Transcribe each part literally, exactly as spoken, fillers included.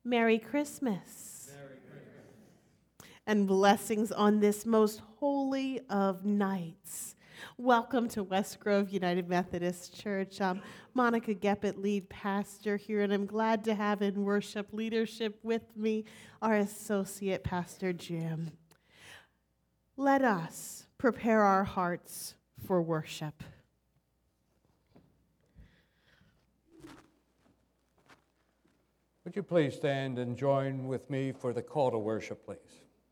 Merry Christmas. Merry Christmas. And blessings on this most holy of nights. Welcome to West Grove United Methodist Church. I'm Monica Geppert, lead pastor here, and I'm glad to have in worship leadership with me our associate pastor, Jim. Let us prepare our hearts for worship. Would you please stand and join with me for the call to worship, please?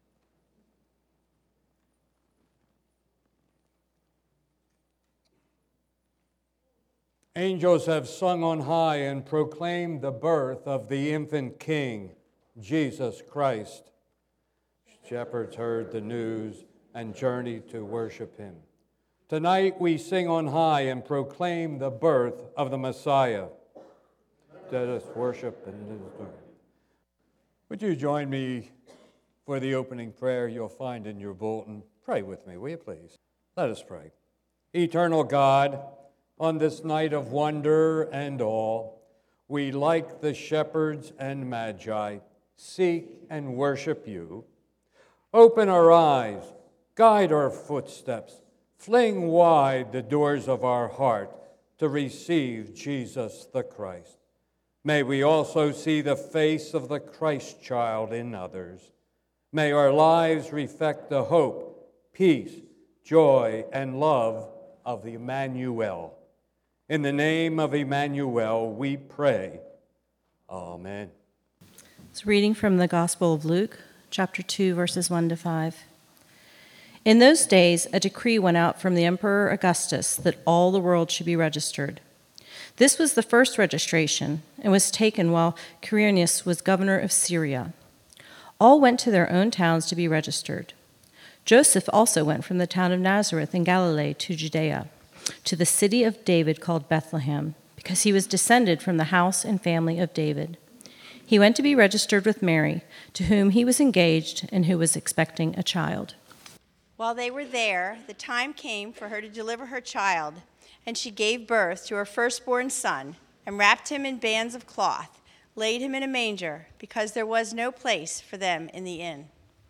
Angels have sung on high and proclaimed the birth of the infant King, Jesus Christ. Shepherds heard the news and journeyed to worship him. Tonight we sing on high and proclaim the birth of the Messiah. Let us worship in his name. Would you join me for the opening prayer you'll find in your bulletin? Pray with me, will you please? Let us pray. Eternal God, on this night of wonder and awe, we, like the shepherds and magi, seek and worship you. Open our eyes, guide our footsteps, fling wide the doors of our heart to receive Jesus the Christ. May we also see the face of the Christ child in others. May our lives reflect the hope, peace, joy, and love of Emmanuel. In the name of Emmanuel, we pray. Amen. It's reading from the Gospel of Luke, chapter two, verses one to five. In those days, a decree went out from the Emperor Augustus that all the world should be registered. This was the first registration and was taken while Quirinius was governor of Syria. All went to their own towns to be registered. Joseph also went from the town of Nazareth in Galilee to Judea, to the city of David called Bethlehem, because he was descended from the house and family of David. He went to be registered with Mary, to whom he was engaged and who was expecting a child. While they were there, the time came for her to deliver her child, and she gave birth to her firstborn son and wrapped him in bands of cloth, laid him in a manger, because there was no place for them in the inn.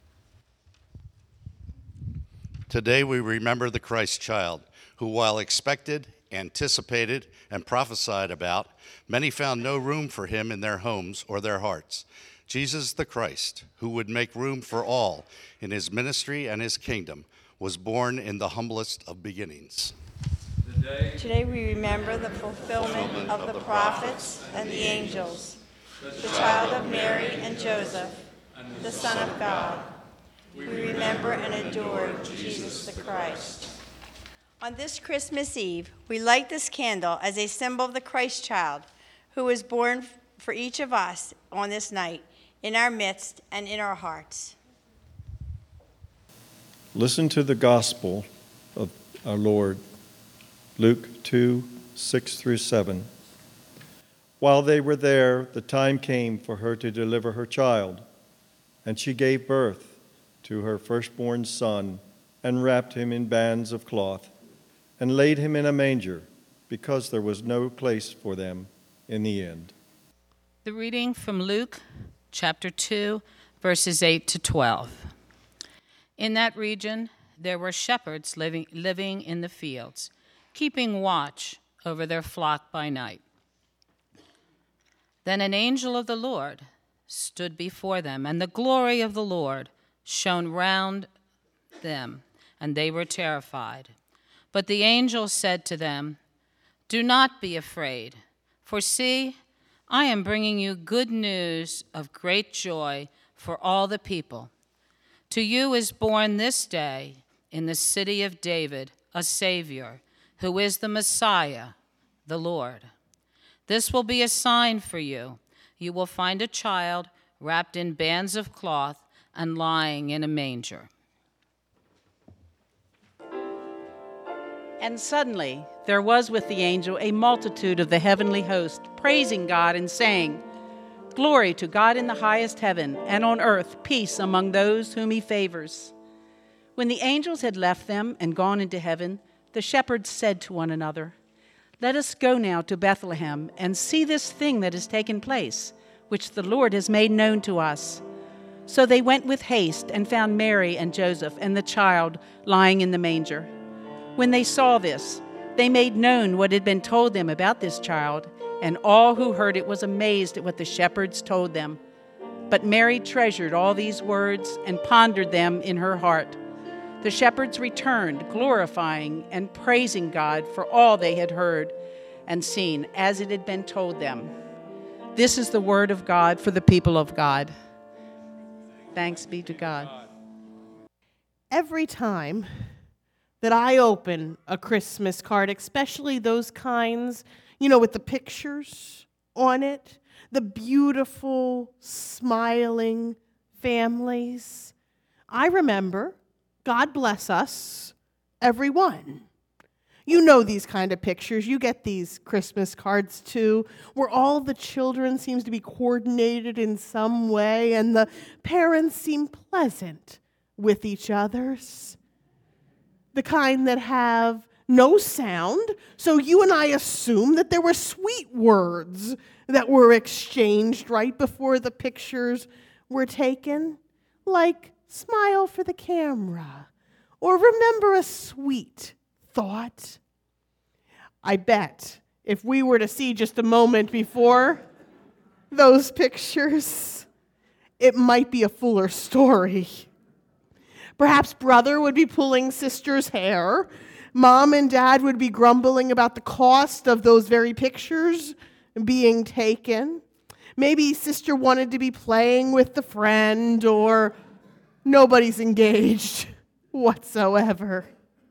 Today we remember the Christ child, who, while expected, anticipated, and prophesied about, many found no room for him in their homes or their hearts. Jesus the Christ, who would make room for all in his ministry and his kingdom, was born in the humblest of beginnings. Today, Today we remember the fulfillment of the prophets and the angels, the child of Mary and Joseph, the Son of God. We remember and adore Jesus the Christ. On this Christmas Eve, we light this candle as a symbol of the Christ child who was born for each of us on this night, in our midst and in our hearts. Listen to the gospel of our Lord. Luke two, six through seven. While they were there, the time came for her to deliver her child, and she gave birth to her firstborn son and wrapped him in bands of cloth and laid him in a manger, because there was no place for them in the inn. The reading from Luke chapter two, verses eight to twelve. In that region, there were shepherds living, living in the fields, keeping watch over their flock by night. Then an angel of the Lord stood before them, and the glory of the Lord shone round them, and they were terrified. But the angel said to them, "Do not be afraid, for see, I am bringing you good news of great joy for all the people. To you is born this day in the city of David a Savior, who is the Messiah, the Lord. This will be a sign for you. You will find a child wrapped in bands of cloth and lying in a manger." And suddenly there was with the angel a multitude of the heavenly host, praising God and saying, "Glory to God in the highest heaven, and on earth peace among those whom he favors." When the angels had left them and gone into heaven, the shepherds said to one another, "Let us go now to Bethlehem and see this thing that has taken place, which the Lord has made known to us." So they went with haste and found Mary and Joseph and the child lying in the manger. When they saw this, they made known what had been told them about this child, and all who heard it was amazed at what the shepherds told them. But Mary treasured all these words and pondered them in her heart. The shepherds returned, glorifying and praising God for all they had heard and seen, as it had been told them. This is the word of God for the people of God. Thanks be to God. Every time that I open a Christmas card, especially those kinds, you know, with the pictures on it, the beautiful, smiling families, I remember, God bless us, everyone. You know these kind of pictures. You get these Christmas cards too, where all the children seems to be coordinated in some way, and the parents seem pleasant with each other's. The kind that have no sound, so you and I assume that there were sweet words that were exchanged right before the pictures were taken, like "smile for the camera," or "remember a sweet thought." I bet if we were to see just a moment before those pictures, it might be a fuller story. Perhaps brother would be pulling sister's hair. Mom and dad would be grumbling about the cost of those very pictures being taken. Maybe sister wanted to be playing with the friend, or nobody's engaged whatsoever.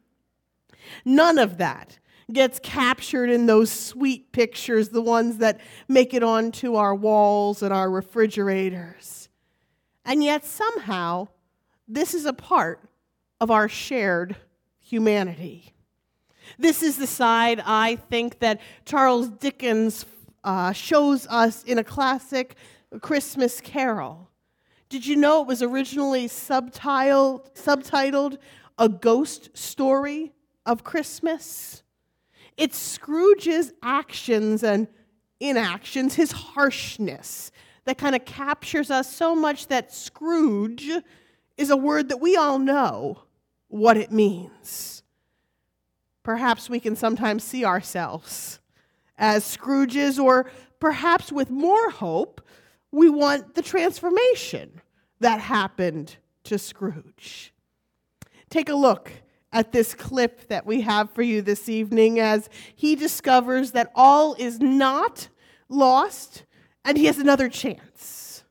None of that gets captured in those sweet pictures, the ones that make it onto our walls and our refrigerators. And yet somehow, this is a part of our shared humanity. This is the side, I think, that Charles Dickens uh, shows us in a classic Christmas Carol. Did you know it was originally subtitled, subtitled A Ghost Story of Christmas? It's Scrooge's actions and inactions, his harshness, that kind of captures us so much that Scrooge is a word that we all know what it means. Perhaps we can sometimes see ourselves as Scrooges, or perhaps with more hope, we want the transformation that happened to Scrooge. Take a look at this clip that we have for you this evening as he discovers that all is not lost and he has another chance.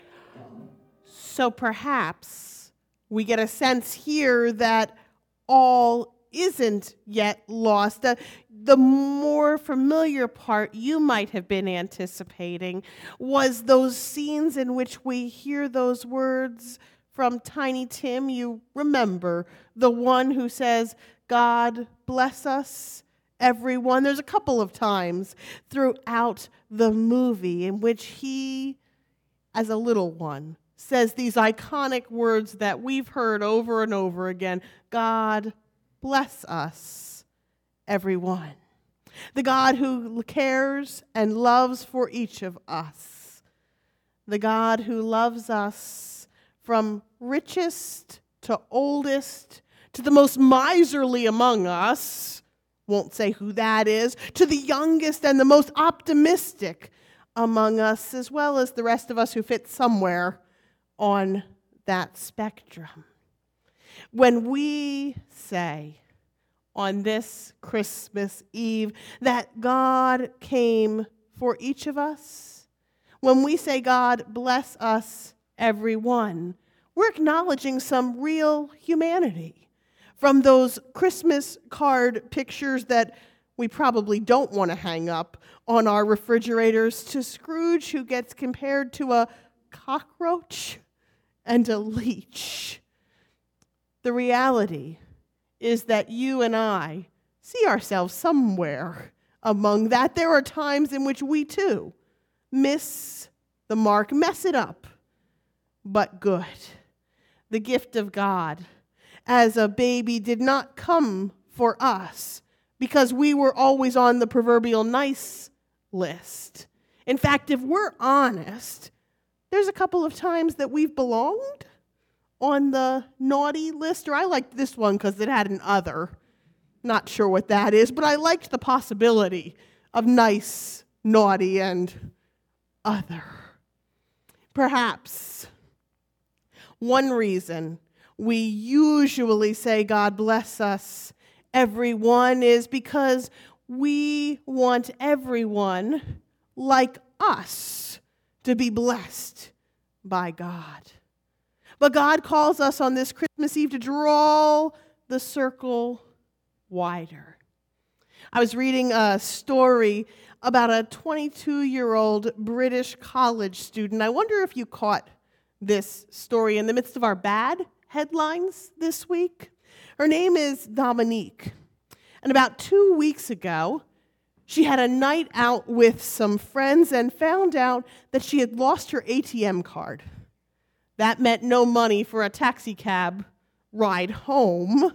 So perhaps we get a sense here that all isn't yet lost. The, the more familiar part you might have been anticipating was those scenes in which we hear those words from Tiny Tim. You remember the one who says, "God bless us, everyone." There's a couple of times throughout the movie in which he, as a little one, says these iconic words that we've heard over and over again: "God bless us, everyone." The God who cares and loves for each of us. The God who loves us from richest to oldest, to the most miserly among us, won't say who that is, to the youngest and the most optimistic among us, as well as the rest of us who fit somewhere on that spectrum. When we say on this Christmas Eve that God came for each of us, when we say God bless us, everyone, we're acknowledging some real humanity. From those Christmas card pictures that we probably don't want to hang up on our refrigerators, to Scrooge, who gets compared to a cockroach and a leech. The reality is that you and I see ourselves somewhere among that. There are times in which we too miss the mark, mess it up, but good. The gift of God as a baby did not come for us because we were always on the proverbial nice list. In fact, if we're honest, there's a couple of times that we've belonged on the naughty list, or I liked this one because it had an other. Not sure what that is, but I liked the possibility of nice, naughty, and other. Perhaps one reason we usually say God bless us, everyone, is because we want everyone like us to be blessed by God. But God calls us on this Christmas Eve to draw the circle wider. I was reading a story about a twenty-two-year-old British college student. I wonder if you caught this story in the midst of our bad headlines this week. Her name is Dominique. And about two weeks ago, she had a night out with some friends and found out that she had lost her A T M card. That meant no money for a taxi cab ride home.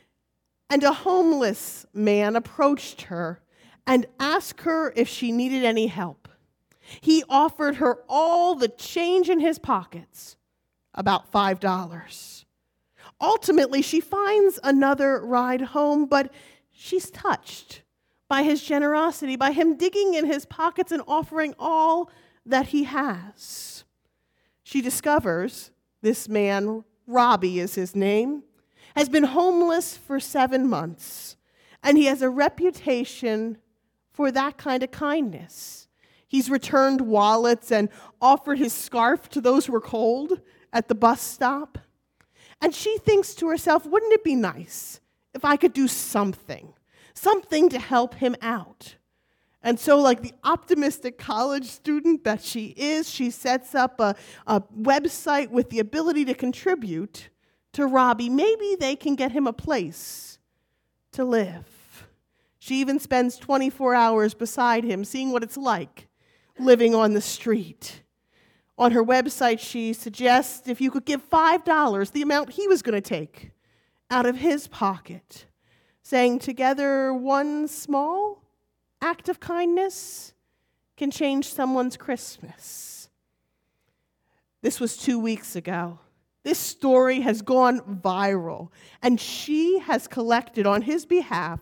And a homeless man approached her and asked her if she needed any help. He offered her all the change in his pockets, about five dollars. Ultimately, she finds another ride home, but she's touched by his generosity, by him digging in his pockets and offering all that he has. She discovers this man, Robbie is his name, has been homeless for seven months, and he has a reputation for that kind of kindness. He's returned wallets and offered his scarf to those who were cold at the bus stop. And she thinks to herself, wouldn't it be nice if I could do something, something to help him out? And so, like the optimistic college student that she is, she sets up a, a website with the ability to contribute to Robbie. Maybe they can get him a place to live. She even spends twenty-four hours beside him, seeing what it's like living on the street. On her website, she suggests if you could give five dollars, the amount he was going to take out of his pocket, saying together one small act of kindness can change someone's Christmas. This was two weeks ago. This story has gone viral, and she has collected on his behalf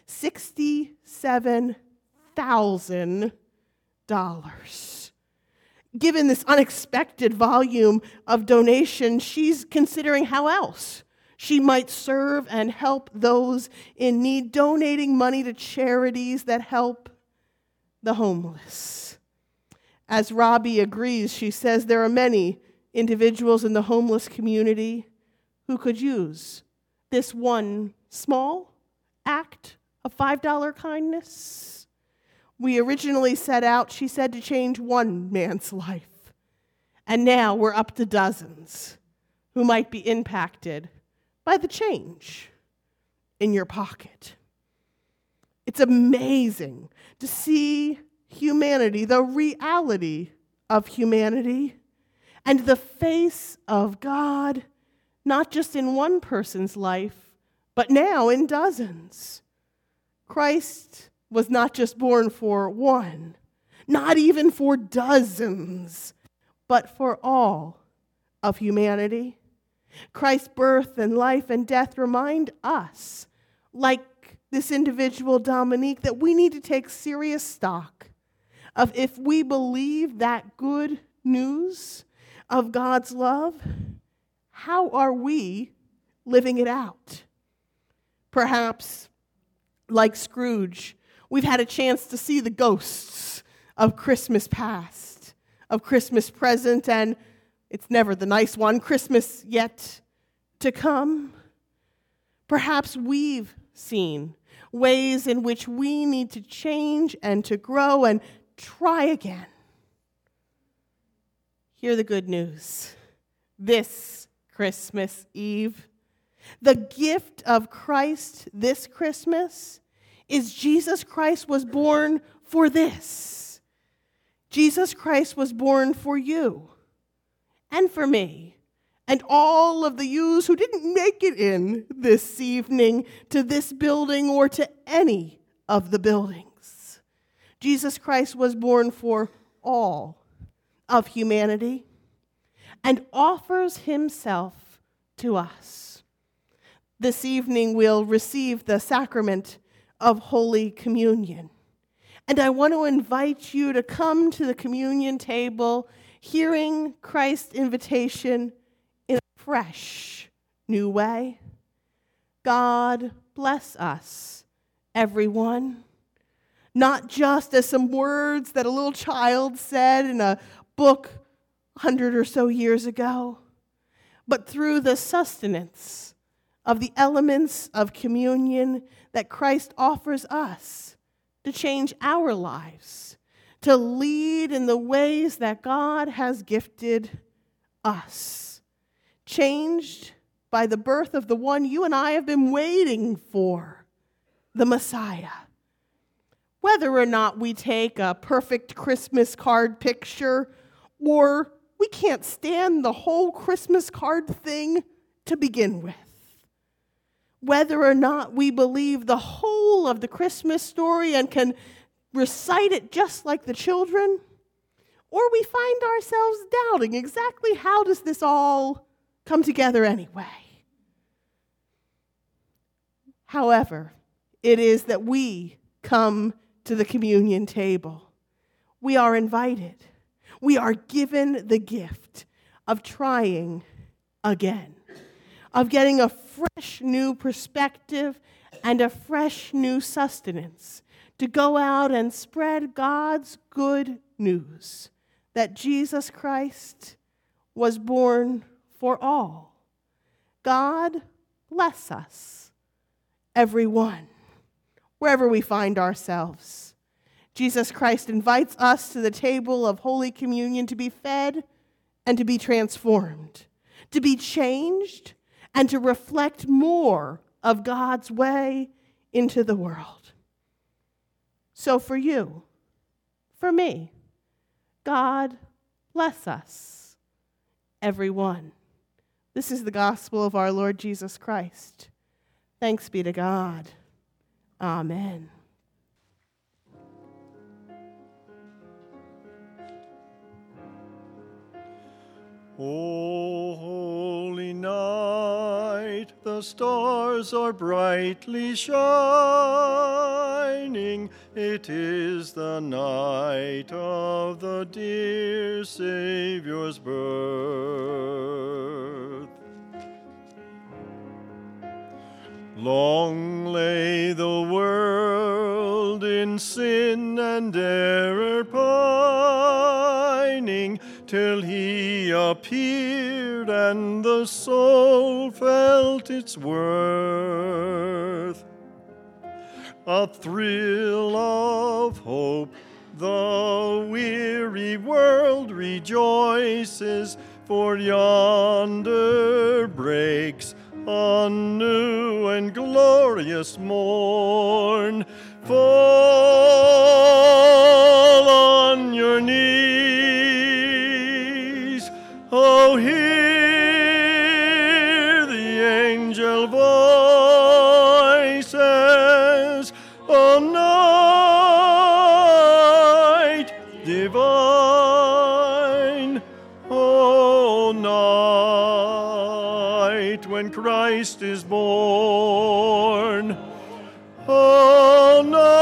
sixty-seven thousand dollars. Given this unexpected volume of donations, she's considering how else she might serve and help those in need, donating money to charities that help the homeless. As Robbie agrees, she says there are many individuals in the homeless community who could use this one small act of five dollars kindness. We originally set out, she said, to change one man's life. And now we're up to dozens who might be impacted by the change in your pocket. It's amazing to see humanity, the reality of humanity, and the face of God, not just in one person's life, but now in dozens. Christ was not just born for one, not even for dozens, but for all of humanity. Christ's birth and life and death remind us, like this individual Dominique, that we need to take serious stock of if we believe that good news of God's love, how are we living it out? Perhaps, like Scrooge, we've had a chance to see the ghosts of Christmas past, of Christmas present, and it's never the nice one, Christmas yet to come. Perhaps we've seen ways in which we need to change and to grow and try again. Hear the good news. This Christmas Eve, the gift of Christ this Christmas is Jesus Christ was born for this. Jesus Christ was born for you and for me and all of the yous who didn't make it in this evening to this building or to any of the buildings. Jesus Christ was born for all of humanity and offers himself to us. This evening we'll receive the sacrament of Holy Communion. And I want to invite you to come to the communion table hearing Christ's invitation in a fresh, new way. God bless us, everyone. Not just as some words that a little child said in a book a hundred or so years ago, but through the sustenance of the elements of communion that Christ offers us to change our lives, to lead in the ways that God has gifted us, changed by the birth of the one you and I have been waiting for, the Messiah. Whether or not we take a perfect Christmas card picture or we can't stand the whole Christmas card thing to begin with. Whether or not we believe the whole of the Christmas story and can recite it just like the children, or we find ourselves doubting exactly how does this all come together anyway. However, it is that we come to the communion table. We are invited. We are given the gift of trying again, of getting a fresh new perspective and a fresh new sustenance to go out and spread God's good news that Jesus Christ was born for all. God bless us, everyone, wherever we find ourselves. Jesus Christ invites us to the table of Holy Communion to be fed and to be transformed, to be changed and to reflect more of God's way into the world. So for you, for me, God bless us, everyone. This is the gospel of our Lord Jesus Christ. Thanks be to God. Amen. O holy night, the stars are brightly shining. It is the night of the dear Savior's birth. Long lay the world in sin and error pining, till he appeared and the soul felt its worth. A thrill of hope, the weary world rejoices, for yonder breaks a new and glorious morn. Fall on your knees, oh, hear the angel voices, O night divine, O night when Christ is born, O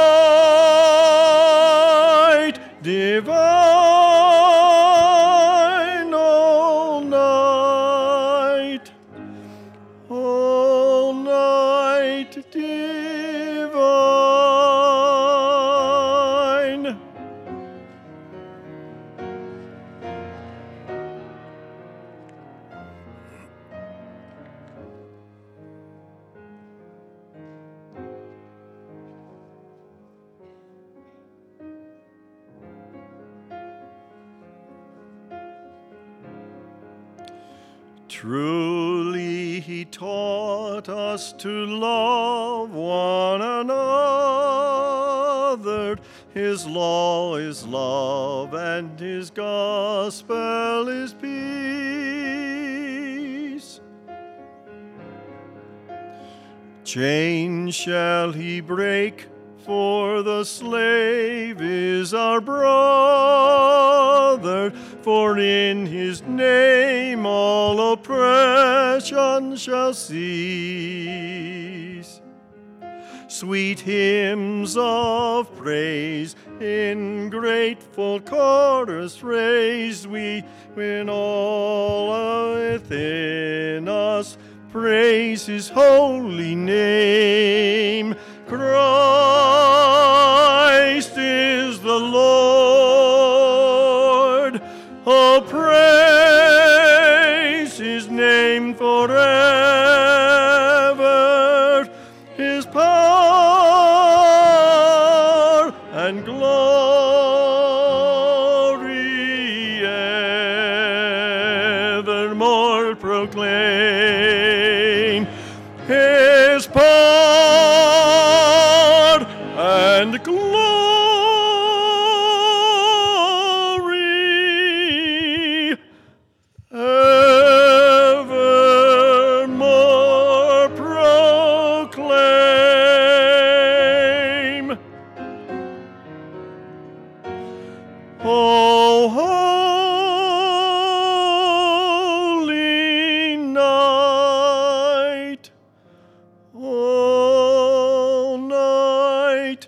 night divine, O night, O night divine. Truly he taught us to love one another. His law is love, and his gospel is peace. Chains shall he break, for the slave is our brother, for in his name all oppression shall cease. Sweet hymns of praise in grateful chorus raise we, when all within us praise his holy name. Christ is the Lord. Oh, praise his name forever. His power and glory evermore proclaim. His power and glory evermore proclaim. O holy night, O night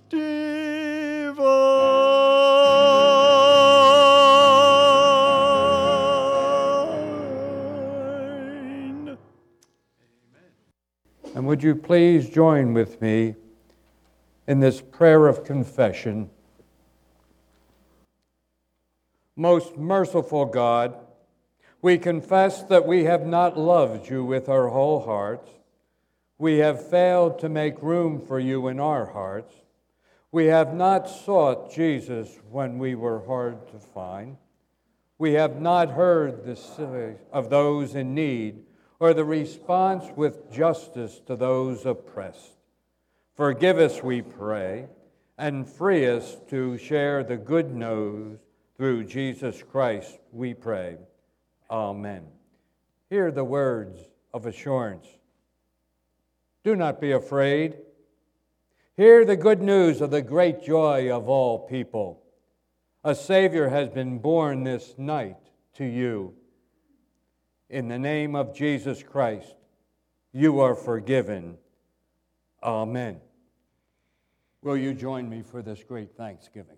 divine. And would you please join with me in this prayer of confession? Most merciful God, we confess that we have not loved you with our whole hearts. We have failed to make room for you in our hearts. We have not sought Jesus when we were hard to find. We have not heard the voice of those in need or the response with justice to those oppressed. Forgive us, we pray, and free us to share the good news through Jesus Christ, we pray. Amen. Hear the words of assurance. Do not be afraid. Hear the good news of the great joy of all people. A Savior has been born this night to you. In the name of Jesus Christ, you are forgiven. Amen. Will you join me for this great thanksgiving?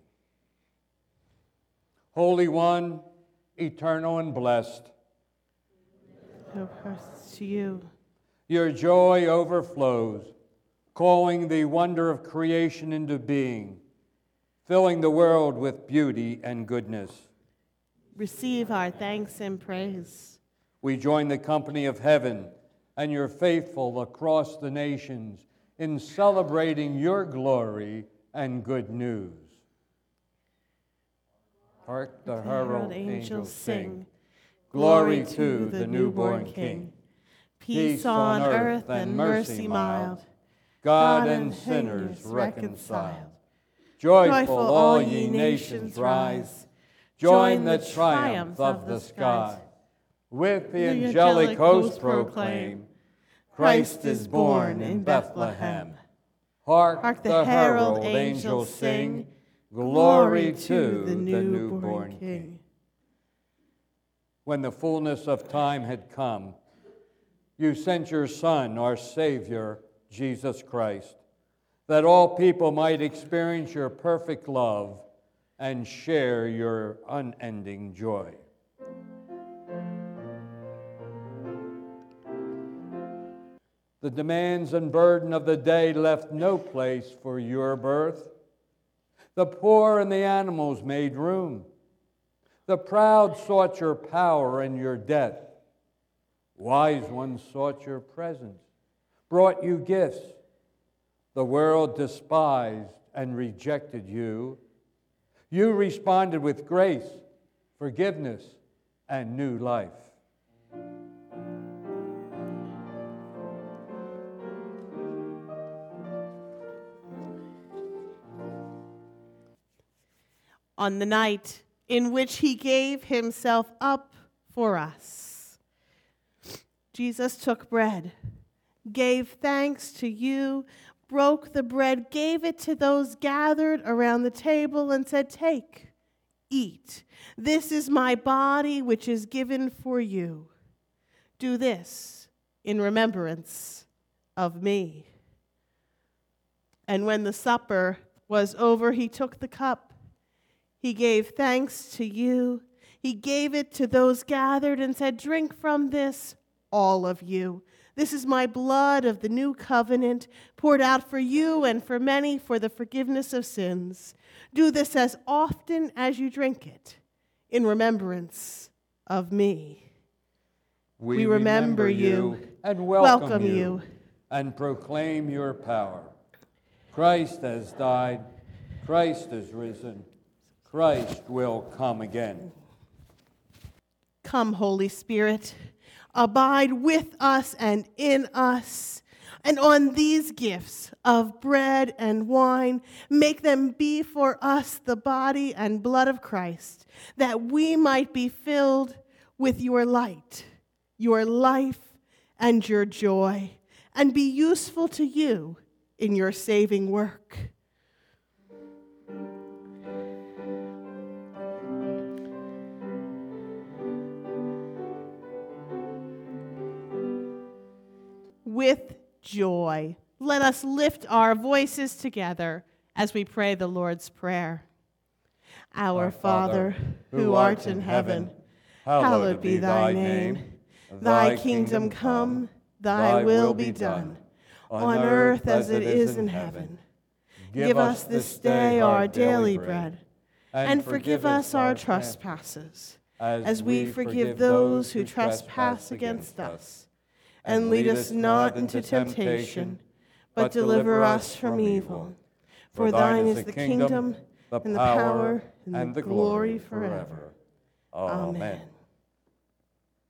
Holy One, eternal and blessed, No persons to you. your joy overflows, calling the wonder of creation into being, filling the world with beauty and goodness. Receive our thanks and praise. We join the company of heaven and your faithful across the nations in celebrating your glory and good news. Hark the herald angels sing, glory to the newborn King. Peace on earth and mercy mild, God and sinners reconciled. Joyful all ye nations rise, join the triumph of the skies. With the angelic host proclaim, Christ is born in Bethlehem. Hark the herald angels sing, glory to the newborn King. When the fullness of time had come, you sent your Son, our Savior, Jesus Christ, that all people might experience your perfect love and share your unending joy. The demands and burden of the day left no place for your birth. The poor and the animals made room. The proud sought your power and your death. Wise ones sought your presence, brought you gifts. The world despised and rejected you. You responded with grace, forgiveness, and new life. On the night in which he gave himself up for us, Jesus took bread, gave thanks to you, broke the bread, gave it to those gathered around the table, and said, "Take, eat. This is my body, which is given for you. Do this in remembrance of me." And when the supper was over, he took the cup. He gave thanks to you. He gave it to those gathered and said, "Drink from this, all of you. This is my blood of the new covenant, poured out for you and for many for the forgiveness of sins. Do this as often as you drink it, in remembrance of me." We, We remember you and welcome, welcome you, you. and proclaim your power. Christ has died. Christ is risen. Christ will come again. Come, Holy Spirit, abide with us and in us. And on these gifts of bread and wine, make them be for us the body and blood of Christ, that we might be filled with your light, your life, and your joy, and be useful to you in your saving work. With joy, let us lift our voices together as we pray the Lord's Prayer. Our, Our Father, who art in heaven, hallowed be thy name. Thy kingdom come, thy will be done, on earth as it is in heaven. Give us this day our daily bread, and forgive us our trespasses, as we forgive those who trespass against us. And lead us not into temptation, but deliver us from evil. For thine is the kingdom, and the power, and the glory forever. Amen.